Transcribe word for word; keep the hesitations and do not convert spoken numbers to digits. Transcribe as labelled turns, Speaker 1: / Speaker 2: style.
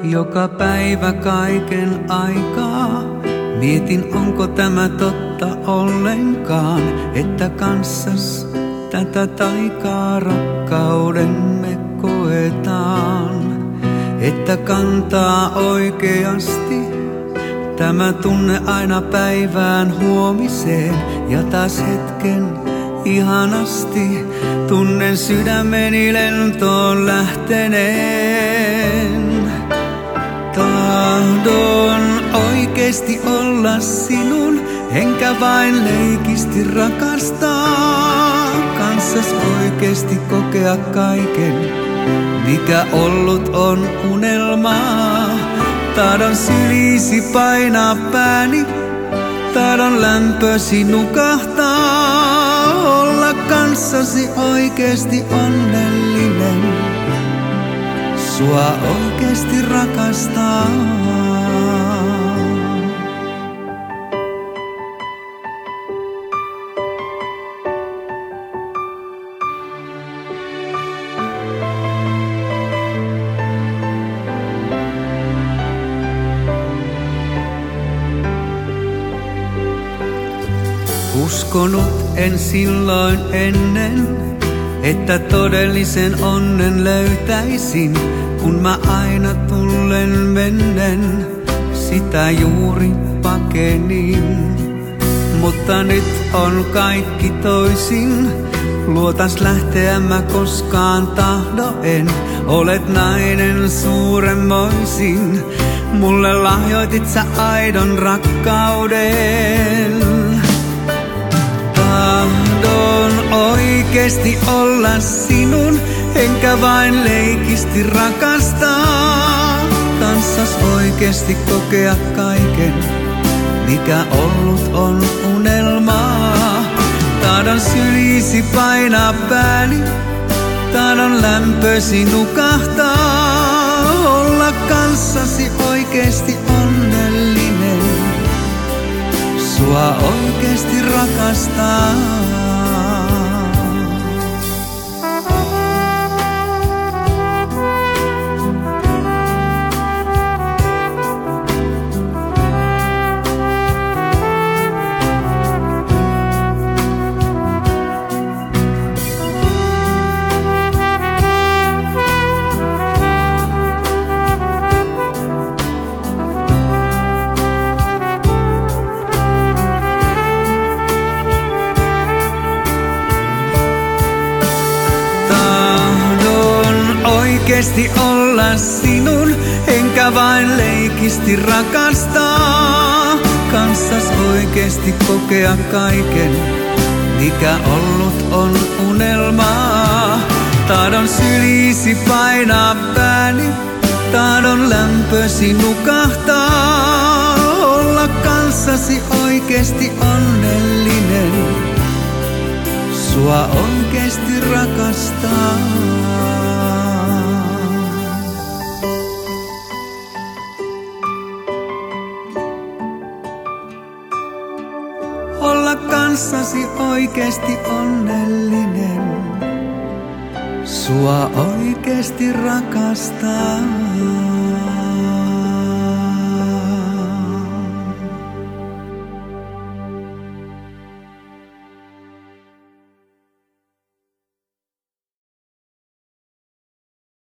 Speaker 1: joka päivä kaiken aikaa. Mietin, onko tämä totta ollenkaan, että kanssas tätä taikaa rakkaudemme koetaan. Että kantaa oikeasti tämä tunne aina päivään huomiseen ja taas hetken ihanasti tunnen sydämeni lentoon lähteneen. Tahdon oikeesti olla sinun, enkä vain leikisti rakastaa. Kanssas oikeesti kokea kaiken, mikä ollut on unelmaa. Tahdon syliisi painaa pääni, tahdon lämpösi nukahtaa. Olla kanssasi oikeesti onnellinen, sua oikeesti rakastaa. Uskonut en silloin ennen, että todellisen onnen löytäisin, kun mä aina tullen mennen sitä juuri pakenin. Mutta nyt on kaikki toisin, luotas lähteä mä koskaan tahdo en. Olet nainen suuremmoisin, mulle lahjoitit sä aidon rakkauden. Tahdon oikeesti olla sinun, enkä vain leikisti rakastaa. Kanssas oikeesti kokea kaiken, mikä ollut on unelmaa. Tahdon syliisi painaa pääni, tahdon lämpösi nukahtaa. Olla kanssasi oikeesti onnellinen, sua oikeesti rakastaa. Oikeesti olla sinun, enkä vain leikisti rakastaa. Kanssas oikeesti kokea kaiken, mikä ollut on unelmaa. Tahdon syliisi painaa pääni, tahdon lämpösi nukahtaa. Olla kanssasi oikeesti onnellinen, sua oikeesti rakastaa. Olla kanssasi oikeesti onnellinen, sua oikeesti rakastaa.